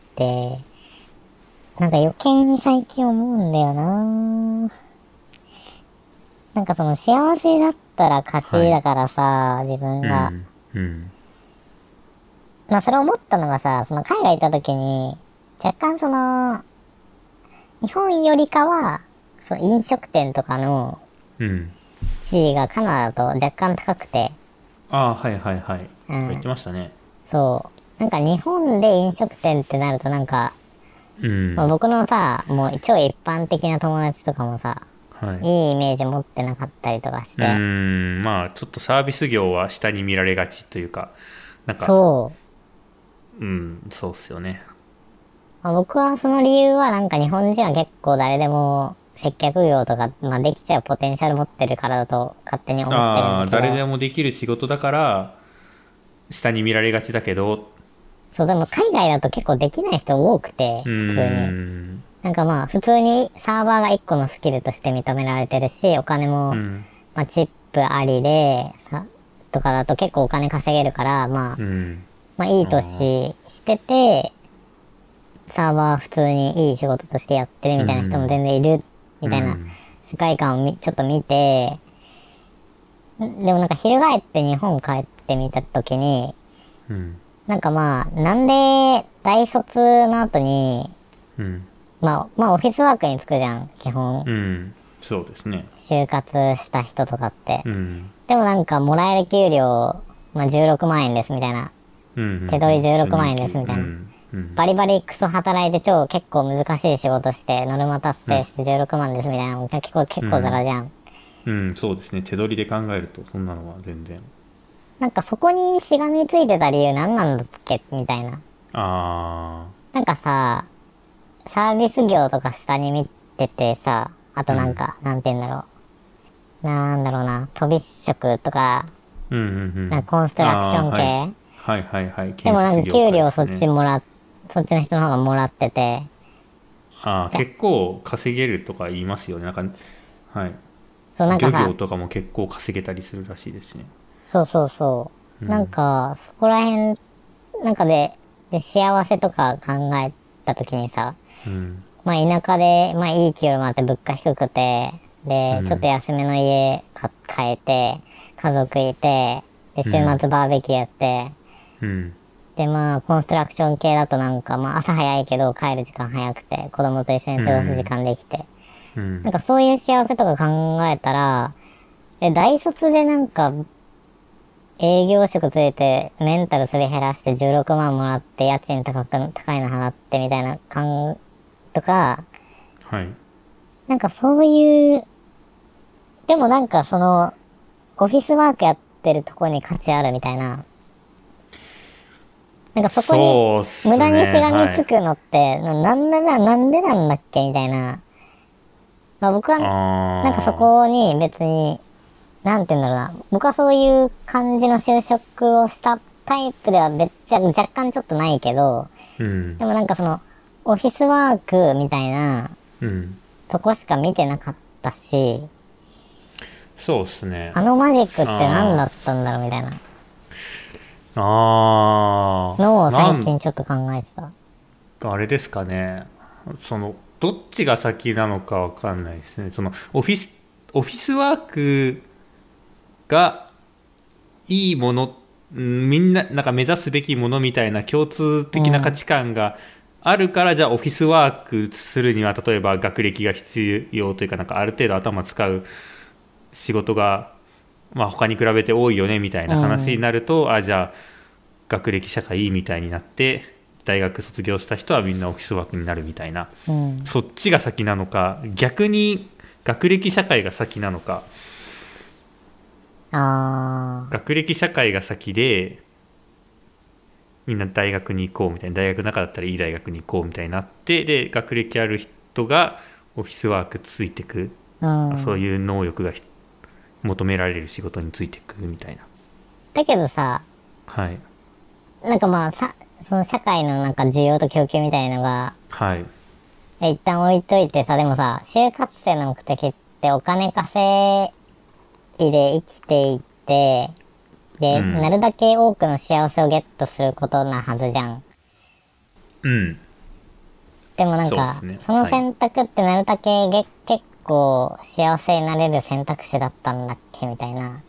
なんか余計に最近思うんだよな。なんかその幸せだったら勝ちだからさ、自分が。まあそれ思ったのがさ、その海外行った時に、若干その、日本よりかは、その飲食店とかの、地位がカナダだと若干高くて。 言ってましたね。 そう。なんか日本で飲食店ってなるとなんか、まあ、僕のさ、もう超一般的な友達とかもさ、いいイメージ持ってなかったりとかして。 まあちょっとサービス業は下に見られがちというか、なんか、 そうっすよね。 まあ、僕はその理由はなんか日本人は結構誰でも接客業とか、まあ、できちゃうポテンシャル持ってるからだと勝手に思ってるんああ、 だけど、 誰でもできる仕事だから下に見られがちだけど、 そう、でも海外だと結構できない人多くて、 うー普通に。 ん、 なんかまあ、普通にサーバーが一個のスキルとして認められてるし、お金も、 うん、 まあ、チップありで、とかだと結構お金稼げるから、まあ、 うん、 まあいい年してて、サーバー普通にいい仕事としてやってるみたいな人も全然いる、みたいな世界観をちょっと見て、でもなんか翻って日本帰ってみた時に、 うん、 なんかまあ、なんで大卒の後に、 うん、 まあオフィスワークに就くじゃん、基本。 うん、そうですね。 就活した人とかって。 うん、 でもなんかもらえる給料、まあ16万円ですみたいな。 うん、 手取り16 初万円任給、 ですみたいな。 うん、うん、 バリバリクソ働いて結構難しい仕事して、ノルマ達成して16万ですみたいなの結構ザラじゃん。 うん、そうですね。手取りで考えるとそんなのは全然。 なんかそこにしがみついてた理由何なんだっけみたいな。 あなんかさ、サービス業とか下に見ててさ、あとなんか、なんて言うんだろう。なんだろうな、飛び職とか、 うんうんなんかコンストラクション系、 はいはいはい。 でもなんか給料そっちね。 そっちの人の方がもらってて、 結構稼げるとか言いますよね。なんか、はい。 そうなんかさ、 漁業とかも結構稼げたりするらしいですしね。 そうそうそう。なんか、そこら辺、なんかで幸せとか考えた時にさ、 うん。 まあ田舎で、まあいい給料もあって物価低くて、で、ちょっと安めの家買えて、家族いて、で、週末バーベキューやって、 うん。 で、まあ、コンストラクション系だとなんか、まあ朝早いけど帰る時間早くて、子供と一緒に過ごす時間できて、 うん。 なんかそういう幸せとか考えたら、大卒でなんか、営業職ついて、メンタルすり減らして16万もらって、家賃高いの払ってみたいなとか、 はい。 なんかそういう、でもなんかその、オフィスワークやってるとこに価値あるみたいな。なんかそこにそうっすね。 無駄にしがみはい。 つくのって、なんでなんだっけみたいな。まあ僕は、なんかそあこに別に、なんて言うんだろうな。僕はそういう感じの就職をしたタイプでは若干ちょっとないけど、 うん。 でもなんかその、オフィスワークみたいなうん。 とこしか見てなかったし、 そうっすね。 あのマジックって何だったんだろうみたいなのを最近ちょっと考えてた。 あれですかね。どっちが先なのかわかんないですね。オフィスワークがいいもの、みんななんか目指すべきものみたいな共通的な価値観があるから、じゃあオフィスワークするには例えば学歴が必要というか、なんかある程度頭使う仕事が、まあ、他に比べて多いよねみたいな話になると、じゃあ学歴社会いいみたいになって、大学卒業した人はみんなオフィスワークになるみたいな、そっちが先なのか、逆に学歴社会が先なのか。学歴社会が先でみんな大学に行こうみたいな、大学の中だったらいい大学に行こうみたいになって、で学歴ある人がオフィスワークついてく、そういう能力が求められる仕事についてくみたいな。 だけどさ、 はい。 なんかまあその社会のなんか需要と供給みたいなのが、 はい。 一旦置いといてさ、でもさ、就活生の目的ってお金稼いで生きていって、で、なるだけ多くの幸せをゲットすることなはずじゃん。 うん。 でもなんか、その選択ってなるだけ結構幸せになれる選択肢だったんだっけみたいな。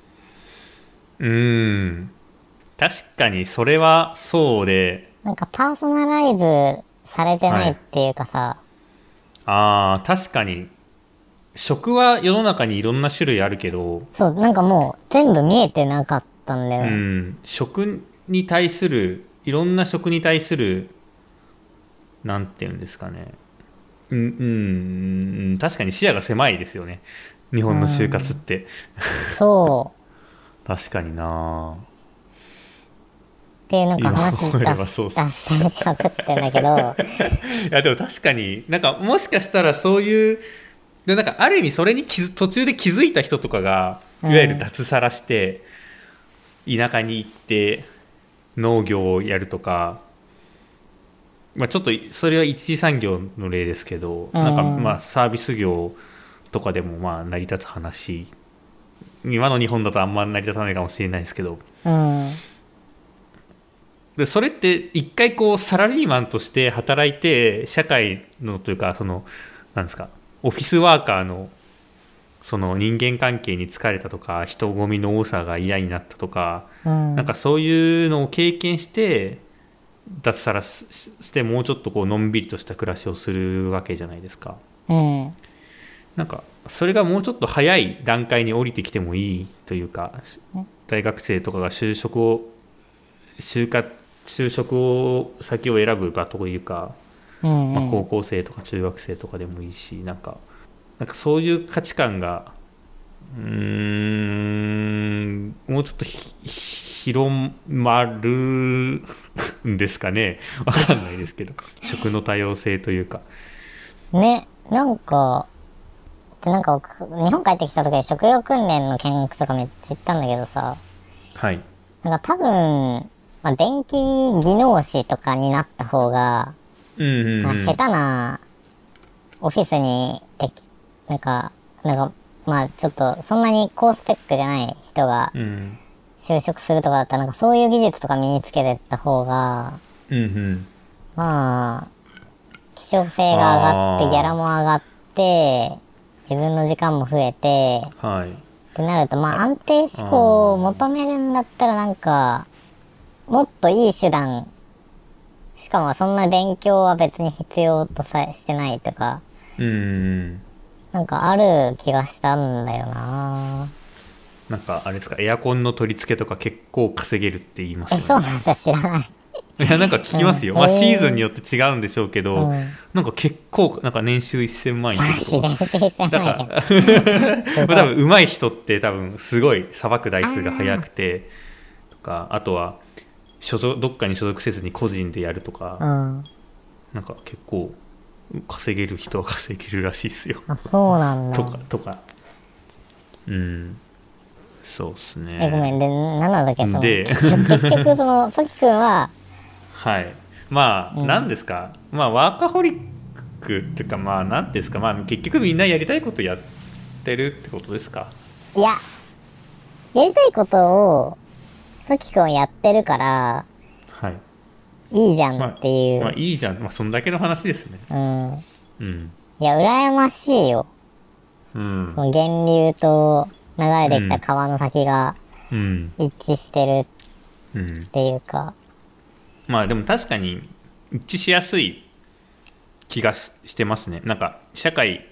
確かにそれはそうで、 なんかパーソナライズされてないっていうかさ、 確かに職は世の中にいろんな種類あるけど、 そう、なんかもう全部見えてなかったんだよね。職に対する、いろんな職に対する、なんていうんですかね。確かに視野が狭いですよね。日本の就活って。 そう。 確かにな。 っていうなんか話今思えばそうっす脱線しまくってんだけどいやでも確かになんかもしかしたらそういうでなんかある意味それに途中で気づいた人とかがいわゆる脱サラして田舎に行って農業をやるとか、まあ、ちょっとそれは一次産業の例ですけど、なんかまあサービス業とかでもまあ成り立つ話、今の日本だとあんま成り立たないかもしれないですけど、でそれって一回こうサラリーマンとして働いて社会のというかそのなんですかオフィスワーカーのその人間関係に疲れたとか人混みの多さが嫌になったとか、なんかそういうのを経験して脱サラしてもうちょっとこうのんびりとした暮らしをするわけじゃないですか。なんかそれがもうちょっと早い段階に降りてきてもいいというか、大学生とかが就職先を選ぶ場というか、まあ、高校生とか中学生とかでもいいし、なんかそういう価値観がもうちょっと広まるんですかね。わかんないですけど食の多様性というかね、なんか日本帰ってきた時に職業訓練の見学とかめっちゃ行ったんだけどさ、 はい、 なんか多分、まあ、電気技能士とかになった方が、下手なオフィスになんかまあちょっとそんなに高スペックじゃない人が就職するとかだったらなんかそういう技術とか身につけてった方が、まあ希少性が上がってギャラも上がって自分の時間も増えて、ってなるとまあ安定志向を求めるんだったらなんかもっといい手段、しかもそんな勉強は別に必要としてないとか、なんかある気がしたんだよな。 なんかあれですか、エアコンの取り付けとか結構稼げるって言いますよね。 そうなんだ、知らない。 いやなんか聞きますよ、まあシーズンによって違うんでしょうけど、なんか結構なんか年収1000万円とかだから多分上手い人って多分すごいさばく台数が早くてとか、あとはどっかに所属せずに個人でやるとか、なんか結構稼げる人は稼げるらしいですよ。 あ、そうなんだ。 とかそうっすね。 ごめん、で何なんだっけ、 で結局そのさきくんははいまあ何ですか、まあワーカホリックっていうかまあ何ですか、まあ結局みんなやりたいことやってるってことですか。 いや、やりたいことをさきくんはやってるからいいじゃんっていう、 まあいいじゃん、まあそんだけの話ですね。 いや羨ましいよ、その源流と流れてきた川の先が一致してるっていうか、 まあでも確かに一致しやすい気がしてますね。なんか社会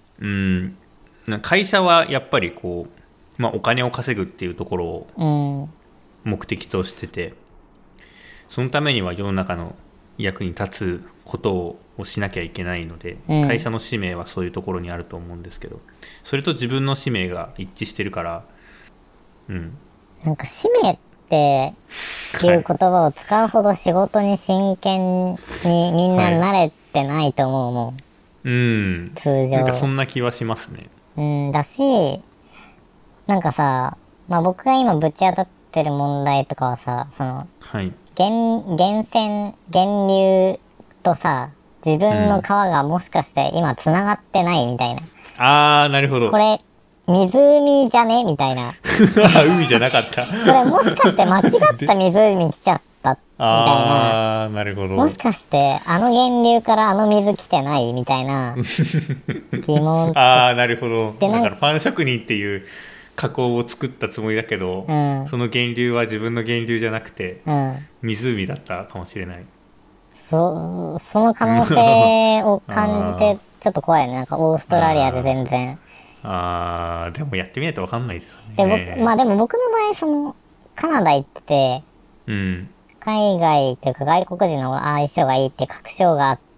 会社はやっぱりこう、まあ、お金を稼ぐっていうところを目的としてて、そのためには世の中の役に立つことをしなきゃいけないので、会社の使命はそういうところにあると思うんですけど、それと自分の使命が一致してるから、 なんか使命っていう言葉を使うほど仕事に真剣にみんな慣れてないと思うもん、通常。 なんかそんな気はしますね。 だし、なんかさ、まあ僕が今ぶち当たってる問題とかはさ、その、源流とさ、自分の川がもしかして今繋がってないみたいな。 なるほど。 これ、湖じゃねみたいな。 海じゃなかった。 これもしかして間違った湖来ちゃったみたいな。 なるほど。 もしかしてあの源流からあの水来てないみたいな疑問。 なるほど。だからパン職人っていう加工を作ったつもりだけど、その源流は自分の源流じゃなくて、湖だったかもしれない。 その可能性を感じてちょっと怖いね。なんかオーストラリアで全然。 でもやってみないと分かんないですよね。 まあでも僕の場合そのカナダ行ってて、海外というか外国人の相性がいいって確証があって、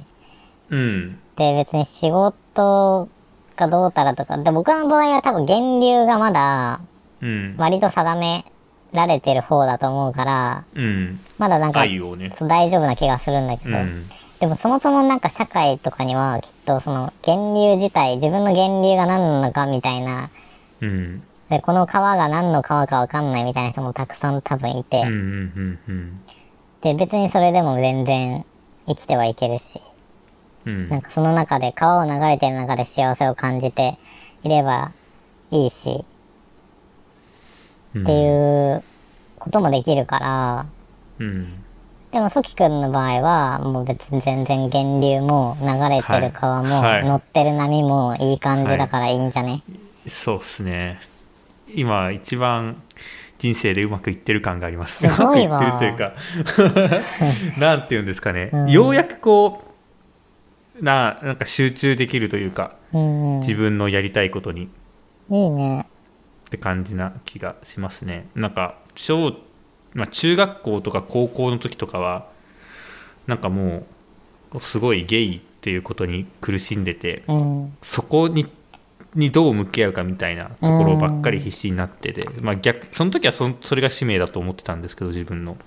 で別に仕事がどうたらとかで、僕の場合は多分源流がまだ割と定められてる方だと思うから、 うん、 まだなんか、 愛をね、 大丈夫な気がするんだけど、でもそもそもなんか社会とかにはきっとその源流自体、自分の源流が何なのかみたいな、でこの川が何の川かわかんないみたいな人もたくさん多分いて、で別にそれでも全然生きてはいけるし、なんかその中で川を流れてる中で幸せを感じていればいいし、っていうこともできるから、でもソキ君の場合はもう別に全然源流も流れてる川も乗ってる波もいい感じだからいいんじゃね？ そうっすね。今一番人生でうまくいってる感があります。 すごいわ。 うまくいってるというかなんていうんですかね、ようやくこうなんか集中できるというか、自分のやりたいことにいいねって感じな気がしますね。なんか中学校とか高校の時とかはなんかもうすごいゲイっていうことに苦しんでて、そこにどう向き合うかみたいなところばっかり必死になってて、その時はそれが使命だと思ってたんですけど、自分の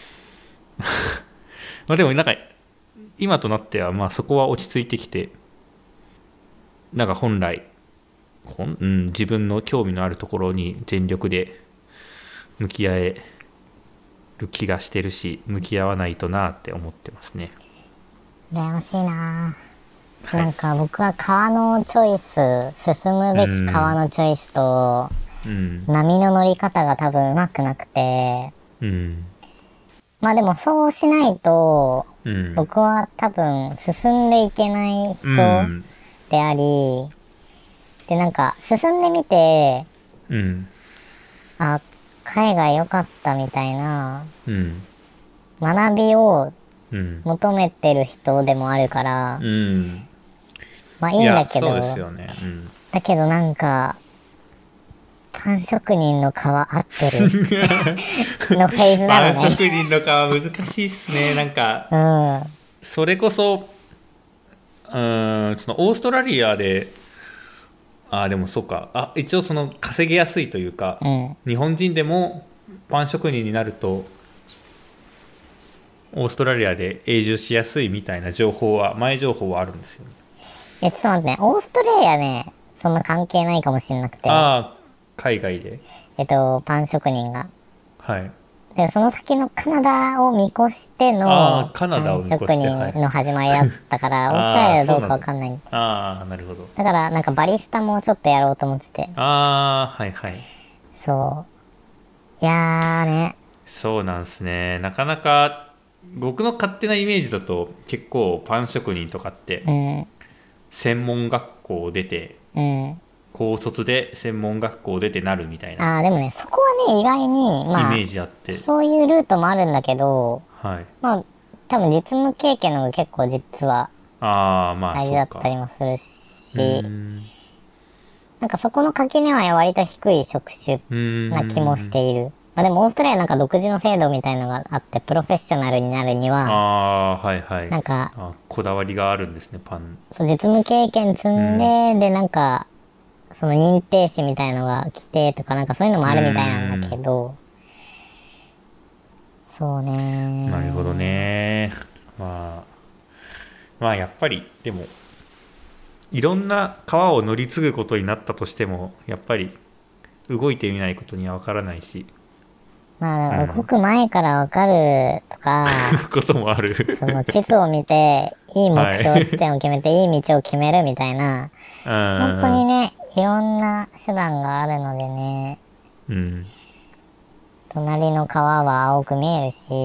でもなんか今となってはそこは落ち着いてきて、なんか本来自分の興味のあるところに全力で向き合える気がしてるし、向き合わないとなって思ってますね。 羨ましいな。なんか僕は川のチョイス、進むべき川のチョイスと、波の乗り方が多分うまくなくて、まあでもそうしないと、僕は多分進んでいけない人であり、でなんか進んでみて、あ、海外良かったみたいな、学びを求めてる人でもあるから、まあいいんだけど、 そうですよね。 だけどなんかパン職人の皮合ってるのフェーズなのね。 パン職人の皮難しいっすね。なんか、それこそそのオーストラリアででもそうか、一応その稼ぎやすいというか、日本人でもパン職人になるとオーストラリアで永住しやすいみたいな前情報はあるんですよね。 ちょっと待ってね、オーストラリアね、そんな関係ないかもしれなくて。 海外で。 パン職人が。 はい。 で、その先のカナダを見越してのパン職人の始まりだったから、オーストラリアはどうかわかんない。 なるほど。 だからなんかバリスタもちょっとやろうと思ってて。 はいはい。 そう。いやーね。 そうなんすね。なかなか僕の勝手なイメージだと結構パン職人とかって、専門学校を出て、高卒で専門学校を出てなるみたいな。 でもね、そこはね、意外に、 イメージあって。 そういうルートもあるんだけど、 はい。 多分実務経験の方が結構実は、大事だったりもするし、なんかそこの垣根は割と低い職種な気もしている。でもオーストラリアなんか独自の制度みたいのがあって、プロフェッショナルになるには、 はいはい。 なんか、 こだわりがあるんですね、パン。 そう、実務経験積んで、で、なんか、その認定士みたいのが来てとか、なんかそういうのもあるみたいなんだけど、そうね。 なるほどね。やっぱり、でも、いろんな川を乗り継ぐことになったとしても、やっぱり、動いてみないことにはわからないし。 動く前からわかるとか、 こともある。 その地図を見て、いい目標地点を決めて、いい道を決めるみたいな、本当にね、いろんな手段があるのでね、隣の川は青く見えるし、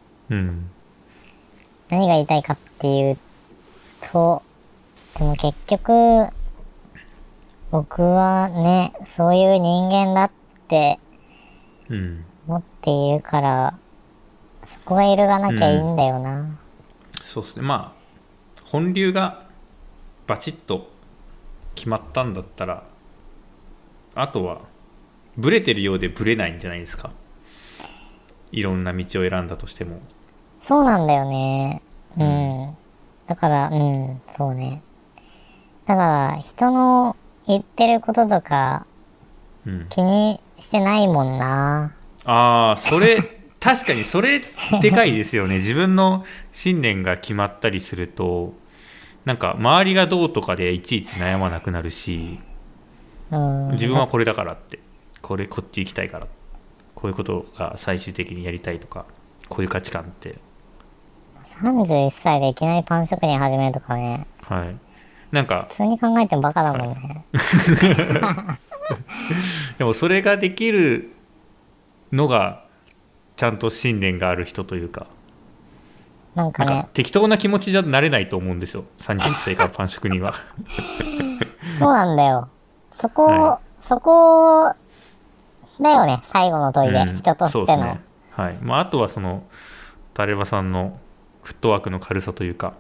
何が言いたいかっていうと、でも結局、僕はね、そういう人間だって思っているから、そこが揺るがなきゃいいんだよな。 そうですね。本流がバチッと決まったんだったら、あとはブレてるようでブレないんじゃないですか。いろんな道を選んだとしても。 そうなんだよね。だから、そうね。だから人の言ってることとか気にしてないもんな。 それ確かにそれでかいですよね。自分の信念が決まったりするとなんか周りがどうとかでいちいち悩まなくなるし、自分はこれだからってこっち行きたいからこういうことが最終的にやりたいとかこういう価値観って 31歳でいきなりパン職人始めるとかね、 はい、なんか普通に考えてもバカだもんね、 はい、でもそれができるのがちゃんと信念がある人というか、 なんかね、 適当な気持ちじゃなれないと思うんですよ、31歳からパン職人はそうなんだよ、そこ、 はそこだよね、最後の問いで、人としての、 そうですね、はい、あとはそのタレバさんのフットワークの軽さというか、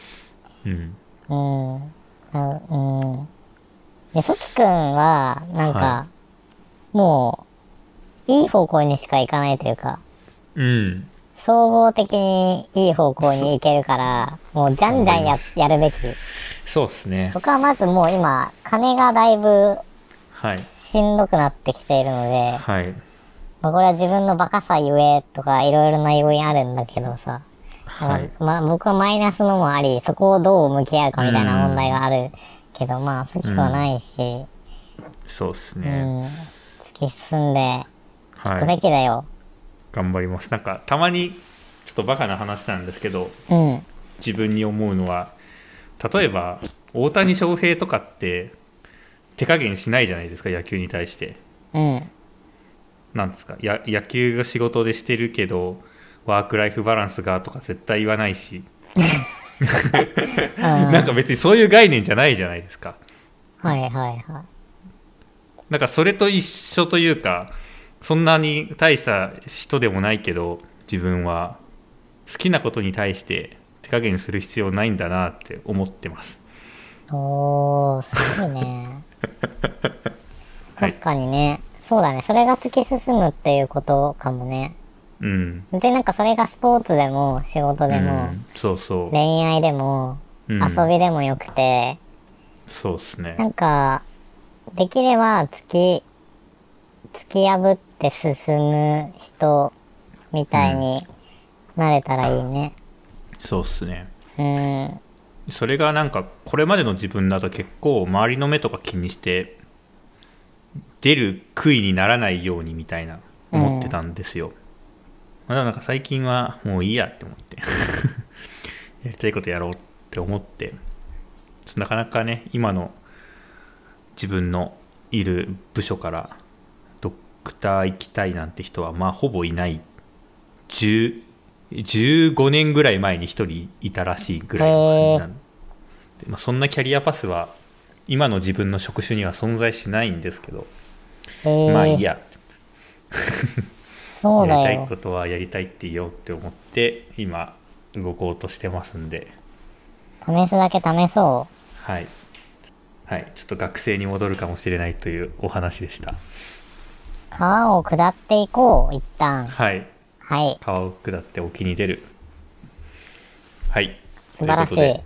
ソキ君はなんか、もういい方向にしか行かないというか、総合的にいい方向に行けるからもうじゃんじゃんやるべき。 そうですね。 僕はまずもう今金がだいぶしんどくなってきているので、 はい、 これは自分のバカさゆえとかいろいろな要因あるんだけどさ、 はい、 僕はマイナスのもあり、そこをどう向き合うかみたいな問題があるけど、ソキ君はないし、 そうですね、 突き進んでいくべきだよ、 頑張ります。なんかたまにちょっとバカな話なんですけど、自分に思うのは、例えば大谷翔平とかって手加減しないじゃないですか、野球に対して。なんですか、野球が仕事でしてるけどワークライフバランスがとか絶対言わないしなんか別にそういう概念じゃないじゃないですか。なんかそれと一緒というか、そんなに大した人でもないけど自分は好きなことに対して手加減する必要ないんだなって思ってます。 おー、すごいね確かにね、そうだね、それが突き進むっていうことかもね。別になんかそれがスポーツでも仕事でも、恋愛でも、遊びでもよくて、 そうっすね、 なんかできれば突き破って進む人みたいになれたらいいね。 そうっすね。それがなんかこれまでの自分だと結構周りの目とか気にして出る杭にならないようにみたいな思ってたんですよ。なんか最近はもういいやって思ってやりたいことやろうって思って、なかなかね今の自分のいる部署からドクター行きたいなんて人はほぼいない。15年ぐらい前に1人いたらしいぐらいの感じなんで、そんなキャリアパスは今の自分の職種には存在しないんですけど、いいやそうだよ、 やりたいことはやりたいって言おうって思って今動こうとしてますんで、 試すだけ試そう。 はい、ちょっと学生に戻るかもしれないというお話でした。 川を下っていこう、一旦。 川を下って沖に出る。 素晴らしい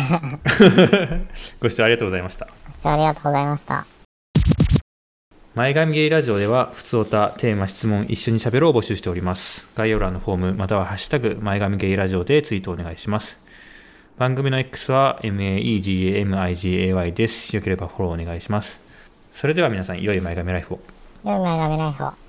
ご視聴ありがとうございました。 ありがとうございました。 前髪ゲイラジオではふつおた、テーマ、質問、一緒にしゃべろうを募集しております。概要欄のフォームまたはハッシュタグ前髪ゲイラジオでツイートお願いします。番組の X は MAEGAMIGAY です。よければフォローお願いします。それでは皆さん、良い前髪ライフを。 良い前髪ライフを。